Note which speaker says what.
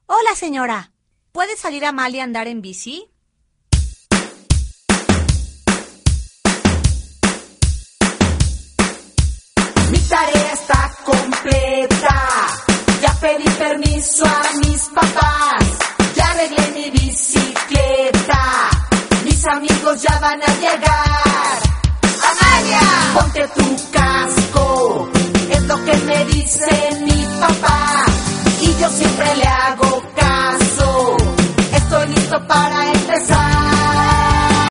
Speaker 1: Hola, señora. ¿Puede salir Amalia a andar en bici?
Speaker 2: Mi tarea está completa. Ya pedí permiso a mis papás. Ya arreglé mi bicicleta. Mis amigos ya van a llegar. ¡Amalia! Ponte tu casco. Es lo que me dice mi